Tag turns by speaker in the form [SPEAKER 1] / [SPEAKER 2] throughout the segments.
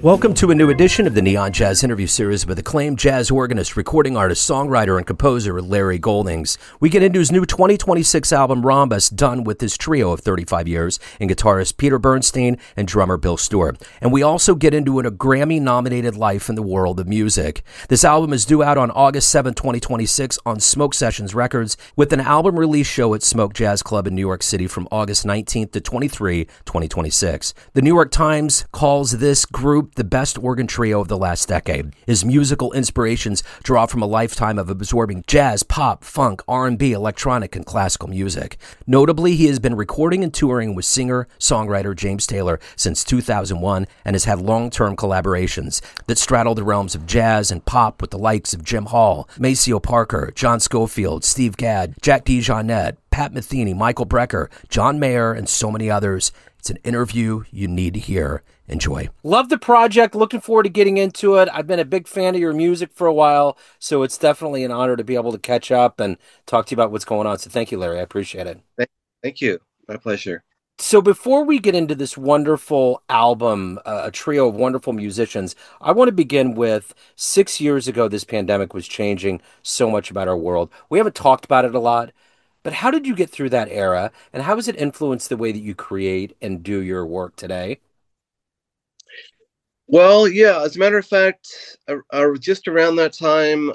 [SPEAKER 1] Welcome to a new edition of the Neon Jazz interview series with acclaimed jazz organist, recording artist, songwriter, and composer Larry Goldings. We get into his new 2026 album, Rhombus, done with his trio of 35 years, and guitarist Peter Bernstein and drummer Bill Stewart. And we also get into a Grammy-nominated life in the world of music. This album is due out on August 7, 2026 on Smoke Sessions Records, with an album release show at Smoke Jazz Club in New York City from August 19th to 23, 2026. The New York Times calls this group the best organ trio of the last decade. His musical inspirations draw from a lifetime of absorbing jazz, pop, funk, R&B, electronic, and classical music. Notably, he has been recording and touring with singer-songwriter James Taylor since 2001 and has had long-term collaborations that straddle the realms of jazz and pop with the likes of Jim Hall, Maceo Parker, John Scofield, Steve Gadd, Jack DeJohnette, Pat Metheny, Michael Brecker, John Mayer, and so many others. It's an interview you need to hear. Enjoy. Love the project. Looking forward to getting into it. I've been a big fan of your music for a while, so it's definitely an honor to be able to catch up and talk to you about what's going on. So thank you, Larry. I appreciate it.
[SPEAKER 2] Thank you. My pleasure.
[SPEAKER 1] So before we get into this wonderful album, a trio of wonderful musicians, I want to begin with 6 years ago, this pandemic was changing so much about our world. We haven't talked about it a lot, but how did you get through that era, and how has it influenced the way that you create and do your work today?
[SPEAKER 2] Well, yeah, as a matter of fact, just around that time,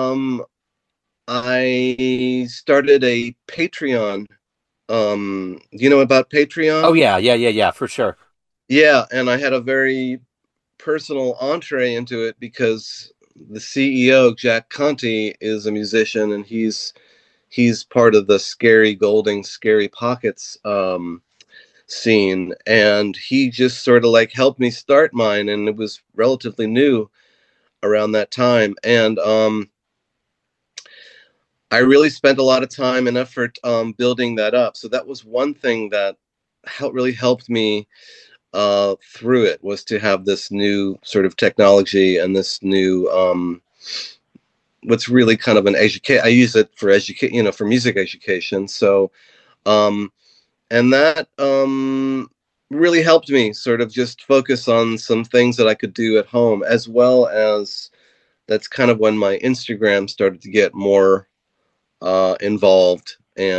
[SPEAKER 2] I started a Patreon. Do you know about
[SPEAKER 1] Oh,
[SPEAKER 2] Patreon?
[SPEAKER 1] yeah, for sure.
[SPEAKER 2] Yeah, and I had a very personal entree into it because the CEO, Jack Conte, is a musician, and he's part of the Scary Golding, Scary Pockets scene, and he just sort of like helped me start mine, and it was relatively new around that time. And I really spent a lot of time and effort building that up. So that was one thing that really helped me through it, was to have this new sort of technology and this new what's really kind of an educate. I use it for educate, for music education. So um and that really helped me sort of just focus on some things that I could do at home, as well as that's kind of when my Instagram started to get more involved.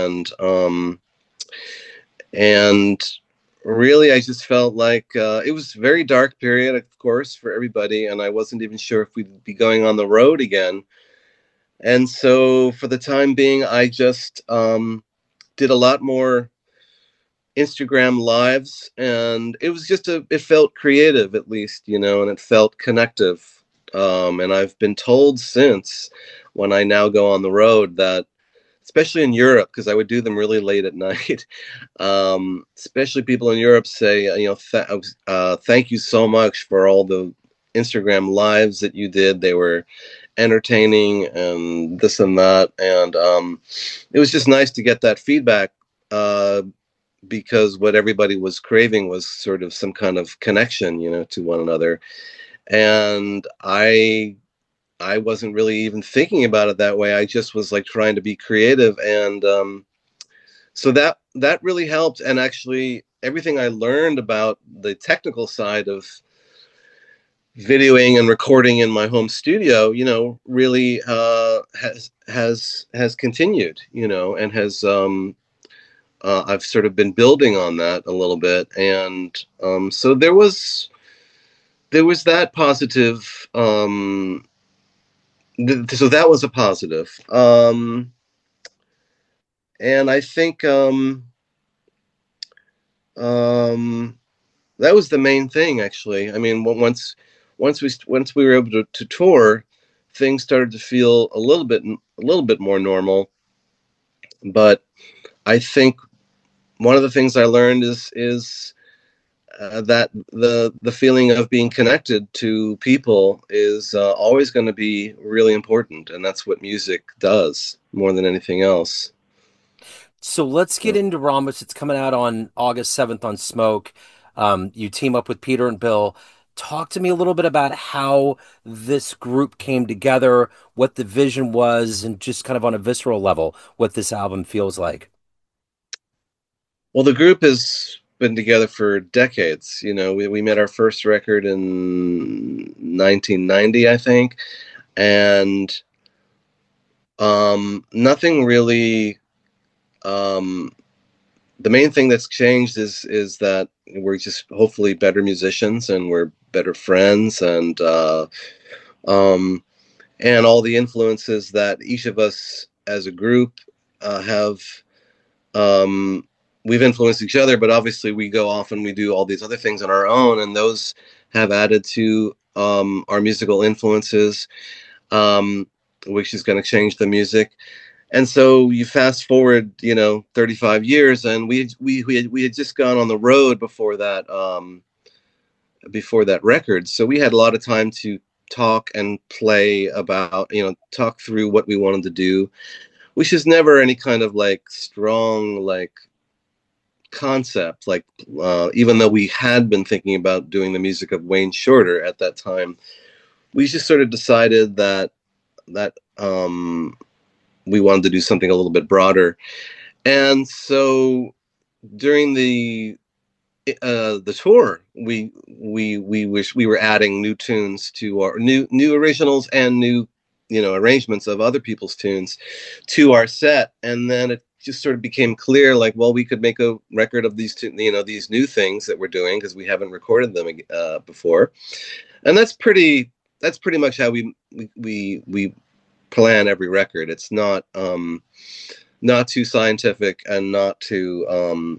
[SPEAKER 2] And really, I just felt like it was a very dark period, of course, for everybody, and I wasn't even sure if we'd be going on the road again. And so for the time being, I just did a lot more Instagram lives, and it was just it felt creative, at least, and it felt connective. And I've been told since, when I now go on the road, that especially in Europe, because I would do them really late at night, especially people in Europe say, thank you so much for all the Instagram lives that you did. They were entertaining and this and that. And it was just nice to get that feedback, because what everybody was craving was sort of some kind of connection, to one another. And I wasn't really even thinking about it that way. I just was like trying to be creative. And so that really helped. And actually, everything I learned about the technical side of videoing and recording in my home studio, really has continued, and has I've sort of been building on that a little bit. And so there was that positive. So that was a positive. And I think that was the main thing, actually. I mean, once we were able to tour, things started to feel a little bit more normal. But I think one of the things I learned is that the feeling of being connected to people is always going to be really important, and that's what music does more than anything else.
[SPEAKER 1] So let's get into Rhombus. It's coming out on August 7th on Smoke. You team up with Peter and Bill. Talk to me a little bit about how this group came together, what the vision was, and just kind of on a visceral level, what this album feels like.
[SPEAKER 2] Well, the group is been together for decades. You know, we made our first record in 1990, I think, and nothing really. Um, the main thing that's changed is that we're just hopefully better musicians and we're better friends, and all the influences that each of us as a group have. Um, we've influenced each other, but obviously we go off and we do all these other things on our own, and those have added to our musical influences, um, which is going to change the music. And so you fast forward, 35 years, and we had just gone on the road before that record, so we had a lot of time to talk and play about, talk through what we wanted to do, which is never any kind of like strong like concept. Like even though we had been thinking about doing the music of Wayne Shorter at that time, we just sort of decided that we wanted to do something a little bit broader. And so during the tour, we wish we were adding new tunes to our new originals and new arrangements of other people's tunes to our set. And then it just sort of became clear, like, well, we could make a record of these two, these new things that we're doing, because we haven't recorded them before. And that's pretty much how we plan every record. It's not too scientific and not too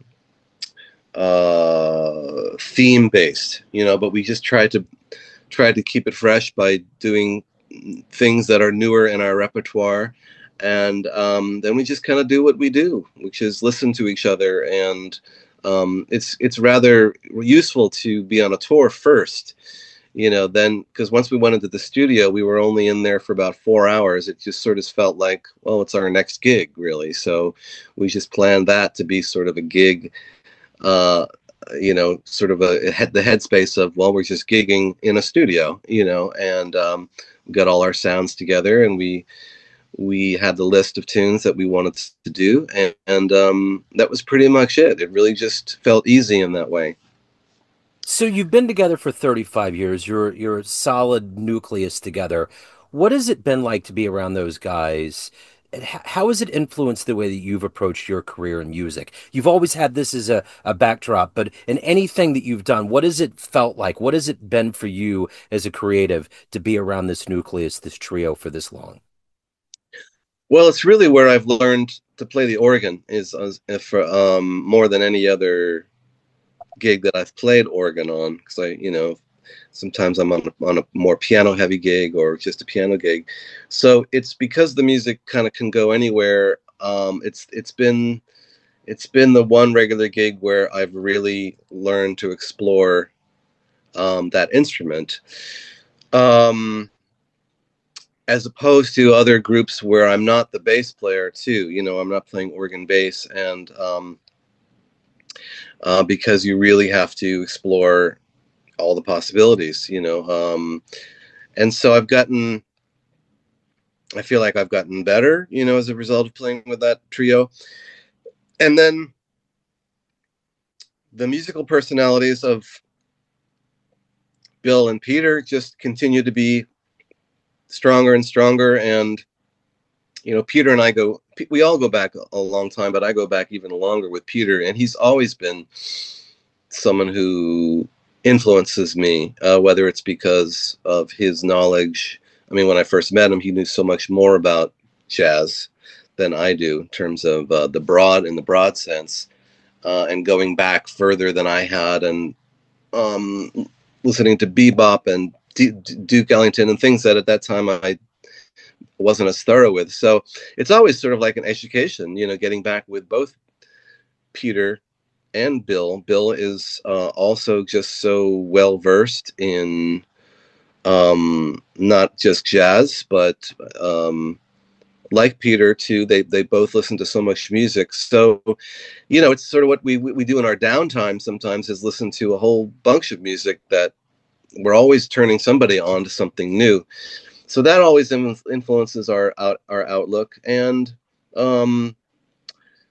[SPEAKER 2] theme based, but we just try to keep it fresh by doing things that are newer in our repertoire. And then we just kind of do what we do, which is listen to each other. And it's rather useful to be on a tour first, then, because once we went into the studio, we were only in there for about 4 hours. It just sort of felt like, well, it's our next gig, really. So we just planned that to be sort of a gig, sort of the headspace of, well, we're just gigging in a studio, and we got all our sounds together, and we had the list of tunes that we wanted to do, and that was pretty much it. It really just felt easy in that way.
[SPEAKER 1] So you've been together for 35 years. You're a solid nucleus together. What has it been like to be around those guys? And how has it influenced the way that you've approached your career in music? You've always had this as a backdrop, but in anything that you've done, what has it felt like? What has it been for you as a creative to be around this nucleus, this trio for this long?
[SPEAKER 2] Well, it's really where I've learned to play the organ, is for more than any other gig that I've played organ on, because sometimes I'm on a more piano heavy gig or just a piano gig. So it's because the music kind of can go anywhere. It's been the one regular gig where I've really learned to explore that instrument, as opposed to other groups where I'm not the bass player too. I'm not playing organ bass, and because you really have to explore all the possibilities, and so I feel like I've gotten better, as a result of playing with that trio. And then the musical personalities of Bill and Peter just continue to be stronger and stronger. And Peter and we all go back a long time, but I go back even longer with Peter, and he's always been someone who influences me, whether it's because of his knowledge. I mean, when I first met him, he knew so much more about jazz than I do, in terms of the broad sense, and going back further than I had, and listening to bebop and Duke Ellington and things that at that time I wasn't as thorough with. So it's always sort of like an education, getting back with both Peter and Bill. Bill is also just so well versed in not just jazz, but like Peter too. They both listen to so much music. So it's sort of what we do in our downtime sometimes, is listen to a whole bunch of music, that we're always turning somebody on to something new. So that always influences our outlook. And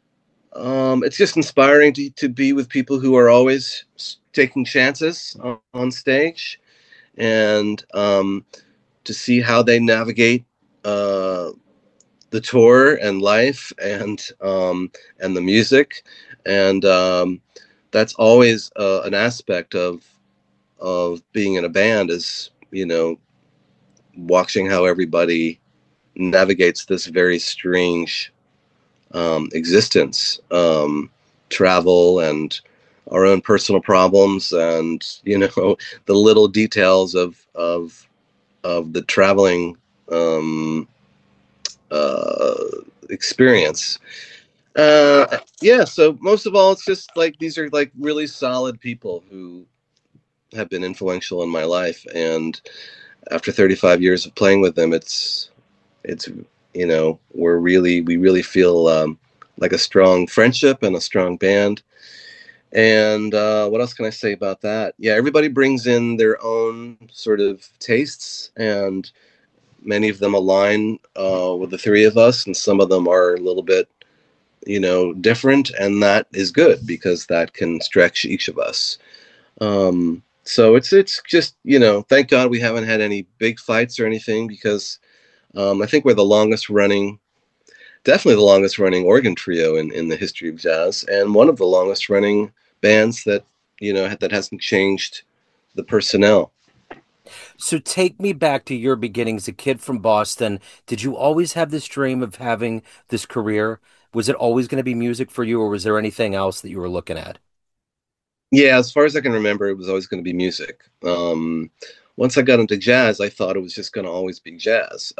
[SPEAKER 2] It's just inspiring to be with people who are always taking chances on stage, and to see how they navigate uh, the tour and life, and the music, and that's always an aspect of being in a band, is, watching how everybody navigates this very strange existence, travel, and our own personal problems, and the little details of the traveling um, uh, experience. Yeah, so most of all, it's just like these are like really solid people who have been influential in my life, and after 35 years of playing with them, it's we really feel like a strong friendship and a strong band. And what else can I say about that? Yeah, everybody brings in their own sort of tastes, and many of them align with the three of us, and some of them are a little bit, different, and that is good because that can stretch each of us. So it's just, thank God we haven't had any big fights or anything, because I think we're the longest running, definitely the longest running organ trio in the history of jazz, and one of the longest running bands that, that hasn't changed the personnel.
[SPEAKER 1] So take me back to your beginnings, a kid from Boston. Did you always have this dream of having this career? Was it always going to be music for you, or was there anything else that you were looking at?
[SPEAKER 2] Yeah, as far as I can remember, it was always going to be music. Once I got into jazz, I thought it was just going to always be jazz.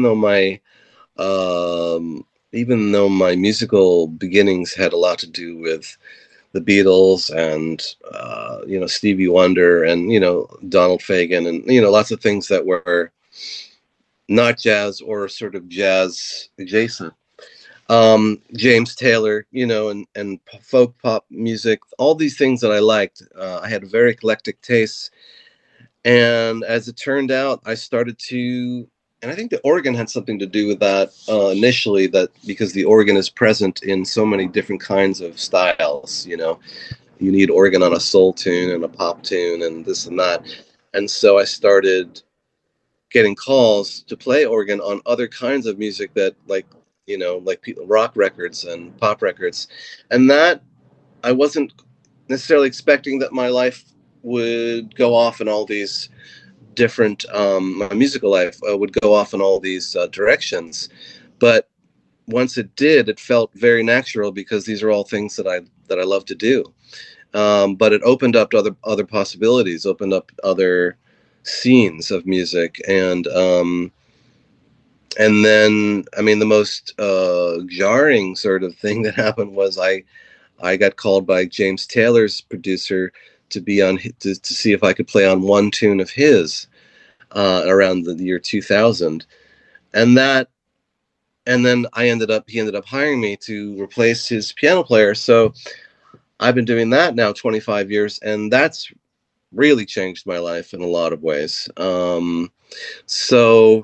[SPEAKER 2] Um, even though my musical beginnings had a lot to do with the Beatles, and Stevie Wonder, and Donald Fagen, and lots of things that were not jazz or sort of jazz adjacent. James Taylor, and folk pop music, all these things that I liked. I had a very eclectic taste. And as it turned out, I started to, and I think the organ had something to do with that initially, that because the organ is present in so many different kinds of styles, you need organ on a soul tune and a pop tune and this and that. And so I started getting calls to play organ on other kinds of music, that like rock records and pop records. And that, I wasn't necessarily expecting that my life would go off in all these different, my musical life would go off in all these directions. But once it did, it felt very natural, because these are all things that I love to do. But it opened up to other possibilities, opened up other scenes of music, and then, I mean, the most jarring sort of thing that happened was I got called by James Taylor's producer to be on to see if I could play on one tune of his around the year 2000, and that, and then he ended up hiring me to replace his piano player. So I've been doing that now 25 years, and that's really changed my life in a lot of ways. So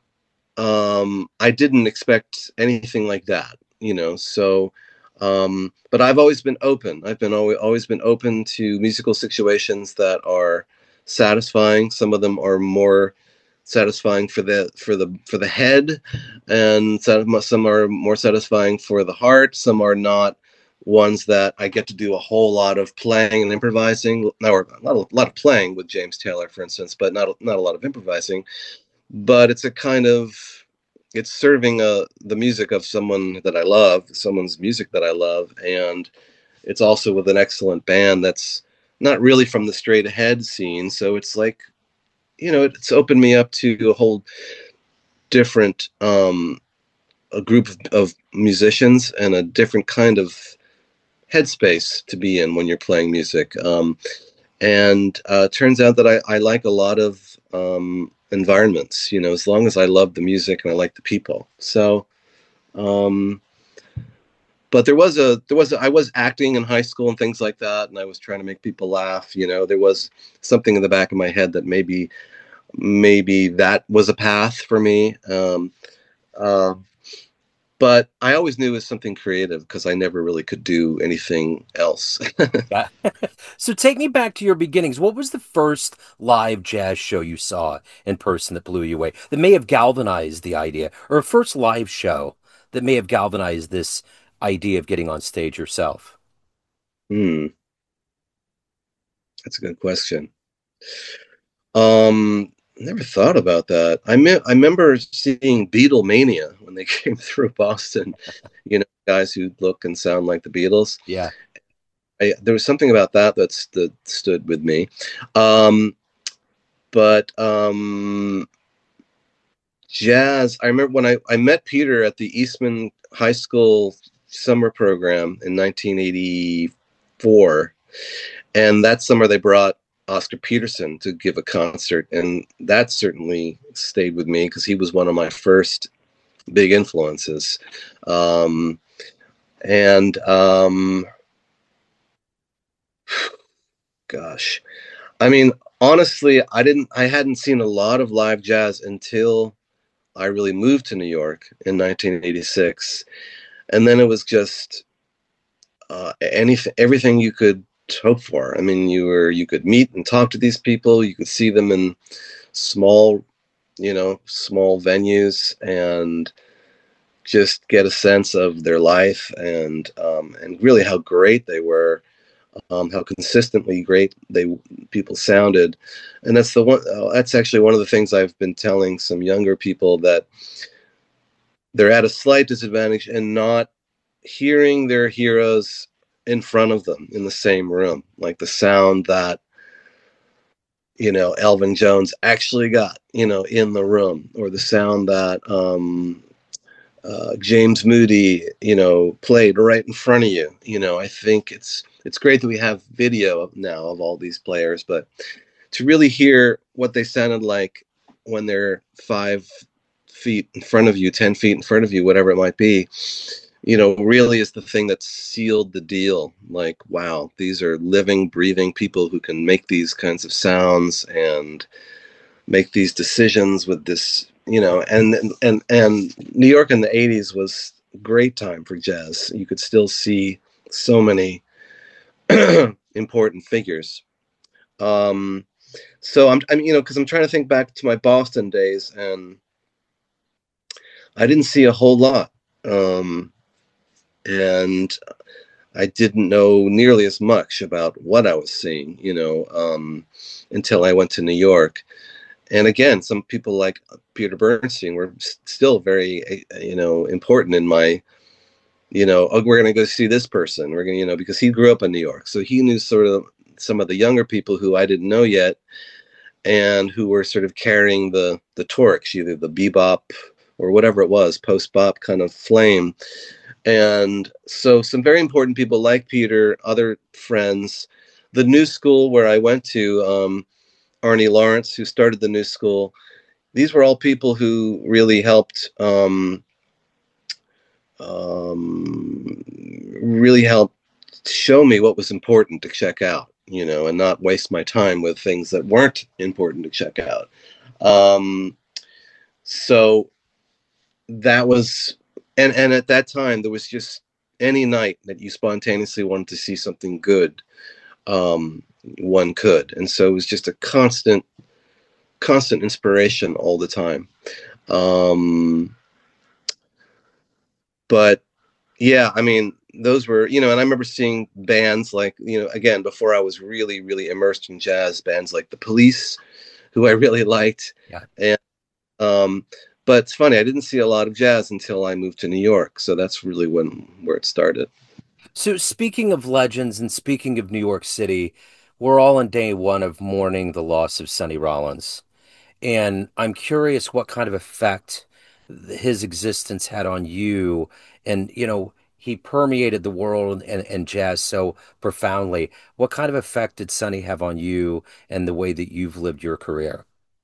[SPEAKER 2] I didn't expect anything like that, So, but I've always been open. I've been always been open to musical situations that are satisfying. Some of them are more satisfying for the head, and some are more satisfying for the heart. Some are not ones that I get to do a whole lot of playing and improvising, or not a lot of playing with James Taylor, for instance, but not a lot of improvising. But it's a kind of, it's serving the music of someone that I love, someone's music that I love, and it's also with an excellent band that's not really from the straight ahead scene. So it's like, it's opened me up to a whole different a group of musicians, and a different kind of headspace to be in when you're playing music. And it turns out that I like a lot of environments, as long as I love the music and I like the people. So, but there was I was acting in high school and things like that, and I was trying to make people laugh. There was something in the back of my head that maybe that was a path for me. Uh, but I always knew it was something creative because I never really could do anything else.
[SPEAKER 1] Yeah. So take me back to your beginnings. What was the first live jazz show you saw in person that blew you away, that may have galvanized the idea, or a first live show that may have galvanized this idea of getting on stage yourself?
[SPEAKER 2] Hmm, that's a good question. Never thought about that. I remember seeing Beatlemania when they came through Boston. Guys who look and sound like the Beatles.
[SPEAKER 1] Yeah.
[SPEAKER 2] There was something about that stood with me. Um, but jazz. I remember when I met Peter at the Eastman High School summer program in 1984, and that summer they brought Oscar Peterson to give a concert, and that certainly stayed with me because he was one of my first big influences. Um, and Gosh, I mean, honestly, I hadn't seen a lot of live jazz until I really moved to New York in 1986, and then it was just everything you could hope for. I mean, you could meet and talk to these people, you could see them in small, small venues, and just get a sense of their life, and really how great they were, how consistently great people sounded. And that's actually one of the things I've been telling some younger people, that they're at a slight disadvantage in not hearing their heroes in front of them in the same room, like the sound that Elvin Jones actually got in the room, or the sound that James Moody played right in front of you. I think it's great that we have video now of all these players, but to really hear what they sounded like when they're 5 feet in front of you, 10 feet in front of you, whatever it might be, really is the thing that sealed the deal. Like, wow, these are living, breathing people who can make these kinds of sounds and make these decisions with this, and New York in the 80s was a great time for jazz. You could still see so many important figures. So I'm because I'm trying to think back to my Boston days, and I didn't see a whole lot. And I didn't know nearly as much about what I was seeing, until I went to New York. And again, some people like Peter Bernstein were still very, important in my, oh, we're going to go see this person. We're going to, because he grew up in New York. So he knew sort of some of the younger people who I didn't know yet, and who were sort of carrying the torch, either the bebop or whatever it was, post-bop kind of flame. And so some very important people like Peter, other friends, the new school where I went to, Arnie Lawrence, who started the new school. These were all people who really helped, really helped show me what was important to check out, and not waste my time with things that weren't important to check out. So that was, and at that time there was just any night that you spontaneously wanted to see something good, one could, and so it was just a constant inspiration all the time. Um, but yeah, I mean, those were, and I remember seeing bands like, again, before I was really, really immersed in jazz, bands like The Police, who I really liked.
[SPEAKER 1] Yeah.
[SPEAKER 2] And, but it's funny, I didn't see a lot of jazz until I moved to New York. So that's really where it started.
[SPEAKER 1] So speaking of legends and speaking of New York City, we're all on day one of mourning the loss of Sonny Rollins. And I'm curious what kind of effect his existence had on you. And, he permeated the world and jazz so profoundly. What kind of effect did Sonny have on you and the way that you've lived your career?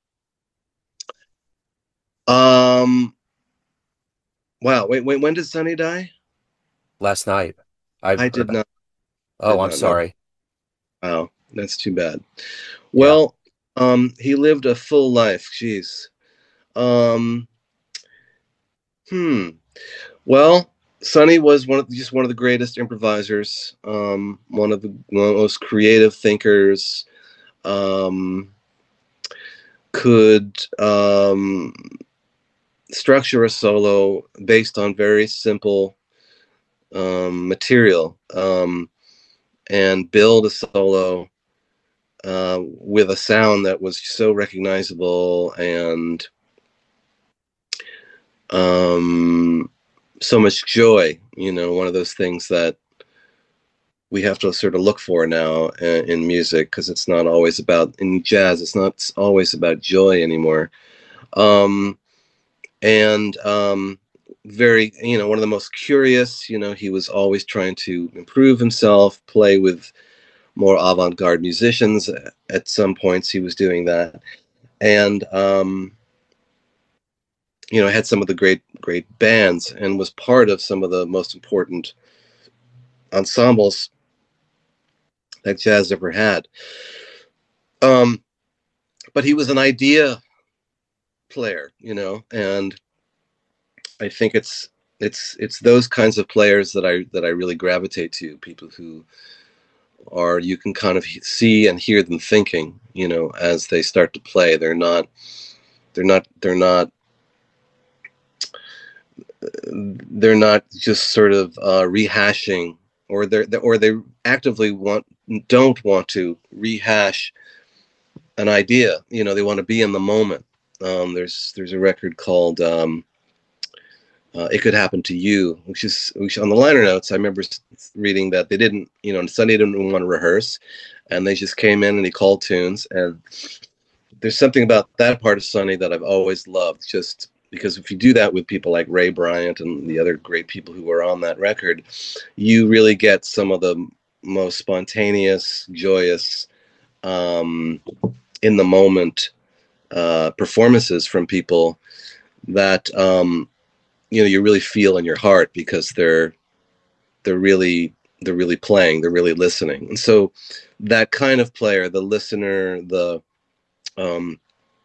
[SPEAKER 2] Um, wow. Wait, when did Sonny die?
[SPEAKER 1] Last night, I've
[SPEAKER 2] I
[SPEAKER 1] heard
[SPEAKER 2] did
[SPEAKER 1] about.
[SPEAKER 2] not,
[SPEAKER 1] Oh, I'm
[SPEAKER 2] know.
[SPEAKER 1] sorry.
[SPEAKER 2] Wow. That's too bad.
[SPEAKER 1] Yeah.
[SPEAKER 2] Well, he lived a full life. Jeez. Um, hmm. Well, Sonny was one of the greatest improvisers, one of the most creative thinkers. Um, could structure a solo based on very simple material, and build a solo with a sound that was so recognizable and um, so much joy. One of those things that we have to sort of look for now in music, because it's not always about, in jazz, it's not always about joy anymore. Um, and very, one of the most curious. He was always trying to improve himself, play with more avant-garde musicians. At some points he was doing that, and had some of the great bands, and was part of some of the most important ensembles that jazz ever had. um but he was an idea player, and I think it's those kinds of players that I really gravitate to. People who are, you can kind of see and hear them thinking, as they start to play. They're not just sort of rehashing, or they actively don't want to rehash an idea. They want to be in the moment. There's a record called "It Could Happen to You," which on the liner notes, I remember reading that they didn't, Sonny didn't want to rehearse, and they just came in and he called tunes. And there's something about that part of Sonny that I've always loved, just because if you do that with people like Ray Bryant and the other great people who were on that record, you really get some of the most spontaneous, joyous, um, in the moment performances from people that you really feel in your heart, because they're really playing, they're really listening. And so that kind of player, the listener, um,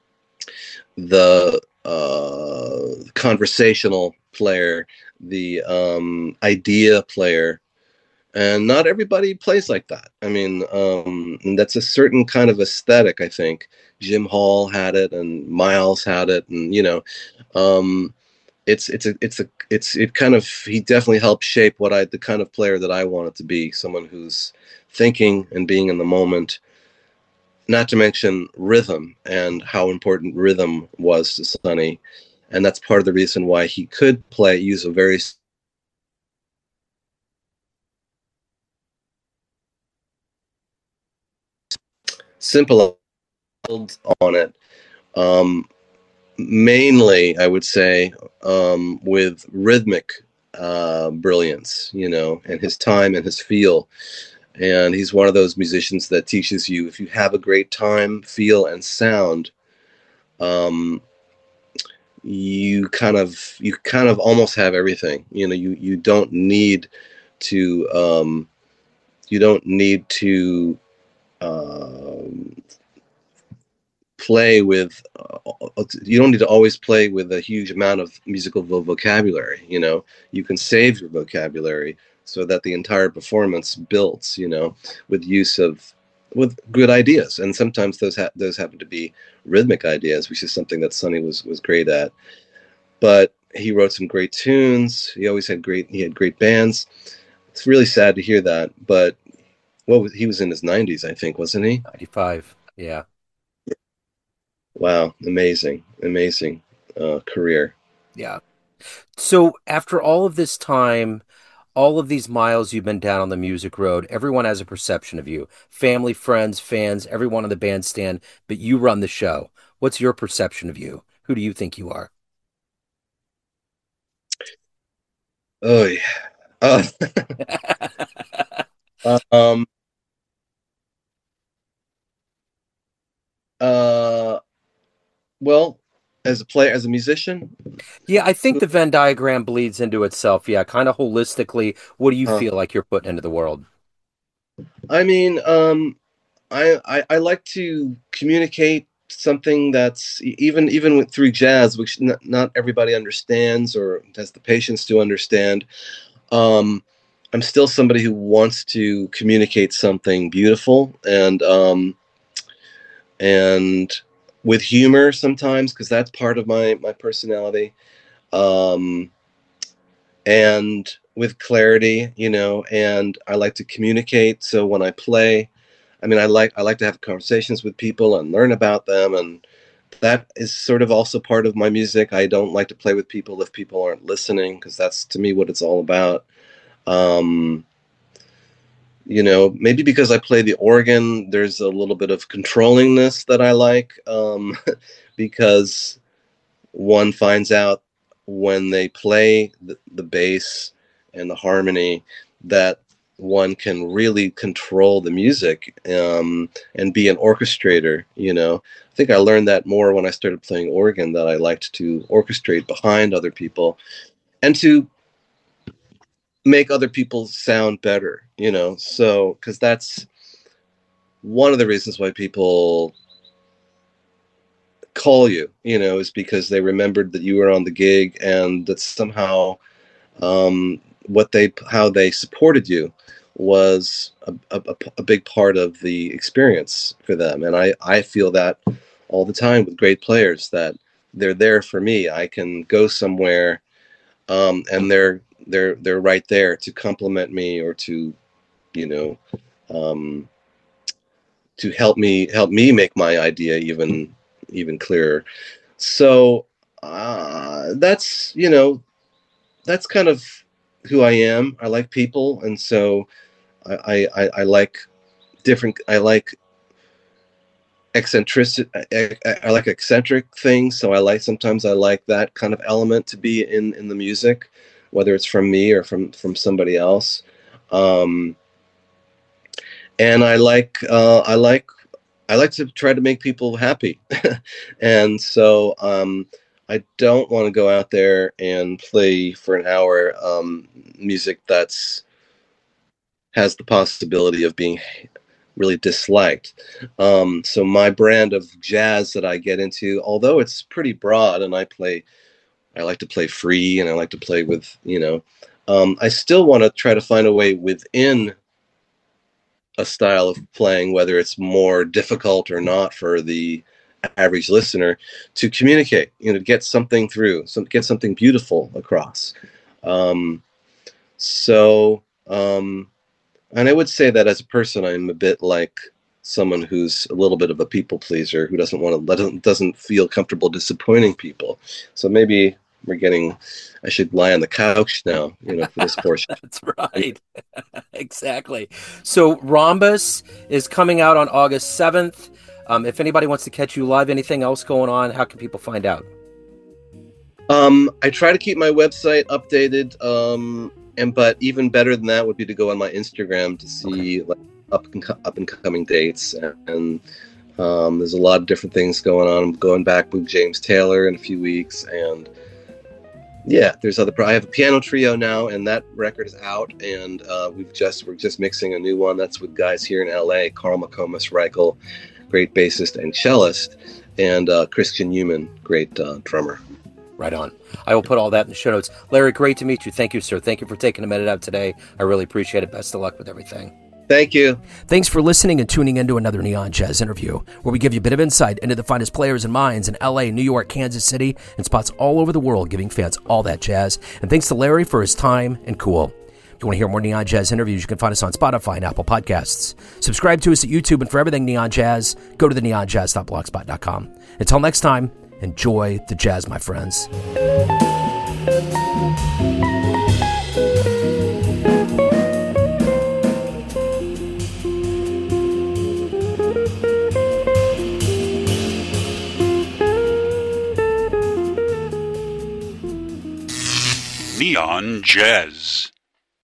[SPEAKER 2] the conversational player, the idea player. And not everybody plays like that. I mean, and that's a certain kind of aesthetic, I think. Jim Hall had it, and Miles had it, and um, it kind of, he definitely helped shape the kind of player that I wanted to be. Someone who's thinking and being in the moment, not to mention rhythm, and how important rhythm was to Sonny. And that's part of the reason why he could use a very simple on it. Um, Mainly, I would say, with rhythmic brilliance, and his time and his feel. And he's one of those musicians that teaches you, if you have a great time, feel, and sound, um, you kind of almost have everything. You don't need to you don't need to um, play with you don't need to always play with a huge amount of musical vocabulary. You can save your vocabulary so that the entire performance builds, with use of with good ideas. And sometimes those happen to be rhythmic ideas, which is something that Sonny was great at. But he wrote some great tunes. He had great bands. It's really sad to hear that. But he was in his 90s, I think, wasn't he?
[SPEAKER 1] 95. Yeah.
[SPEAKER 2] Wow, amazing, amazing career.
[SPEAKER 1] Yeah. So after all of this time, all of these miles you've been down on the music road, everyone has a perception of you. Family, friends, fans, everyone on the bandstand, but you run the show. What's your perception of you? Who do you think you are?
[SPEAKER 2] Oh yeah. Uh, um. Uh. Well, as a musician.
[SPEAKER 1] Yeah, I think the Venn diagram bleeds into itself. Yeah, kind of holistically, what do you
[SPEAKER 2] Uh,
[SPEAKER 1] feel like you're putting into the world?
[SPEAKER 2] I mean, I like to communicate something that's even through jazz, which not everybody understands or has the patience to understand. I'm still somebody who wants to communicate something beautiful and with humor sometimes, because that's part of my personality, and with clarity, and I like to communicate. So when I play, I mean, I like to have conversations with people and learn about them, and that is sort of also part of my music. I don't like to play with people if people aren't listening, because that's, to me, what it's all about. Maybe because I play the organ, there's a little bit of controllingness that I like, because one finds out when they play the bass and the harmony that one can really control the music, and be an orchestrator. I think I learned that more when I started playing organ, that I liked to orchestrate behind other people and to make other people sound better, so, because that's one of the reasons why people call you, is because they remembered that you were on the gig, and that somehow how they supported you was a big part of the experience for them. And I feel that all the time with great players, that they're there for me. I can go somewhere, and they're right there to compliment me, or to to help me make my idea even clearer. So that's kind of who I am. I like people, and so I like eccentric. I like eccentric things. So sometimes I like that kind of element to be in the music, whether it's from me or from somebody else. And I like to try to make people happy. And so I don't want to go out there and play for an hour music has the possibility of being really disliked. So my brand of jazz that I get into, although it's pretty broad, and I like to play free, and I like to play with, I still want to try to find a way within a style of playing, whether it's more difficult or not for the average listener, to communicate, get something through, get something beautiful across. And I would say that as a person, I'm a bit like someone who's a little bit of a people pleaser, who doesn't feel comfortable disappointing people. So maybe I should lie on the couch now, for this portion.
[SPEAKER 1] That's right. Exactly. So Rhombus is coming out on August 7th. If anybody wants to catch you live, anything else going on, how can people find out?
[SPEAKER 2] I try to keep my website updated, but even better than that would be to go on my Instagram to see up and coming dates, and there's a lot of different things going on. I'm going back with James Taylor in a few weeks, and yeah, I have a piano trio now, and that record is out, and we're just mixing a new one that's with guys here in LA, Carl McComas Reichel, great bassist and cellist, and Christian Newman, great drummer.
[SPEAKER 1] Right on. I will put all that in the show notes. Larry, great to meet you. Thank you, sir. Thank you for taking a minute out today. I really appreciate it. Best of luck with everything.
[SPEAKER 2] Thank you.
[SPEAKER 1] Thanks for listening and tuning into another Neon Jazz interview, where we give you a bit of insight into the finest players and minds in LA, New York, Kansas City, and spots all over the world, giving fans all that jazz. And thanks to Larry for his time and cool. If you want to hear more Neon Jazz interviews, you can find us on Spotify and Apple Podcasts. Subscribe to us at YouTube, and for everything Neon Jazz, go to the neonjazz.blogspot.com. Until next time, enjoy the jazz, my friends.
[SPEAKER 3] Neon Jazz.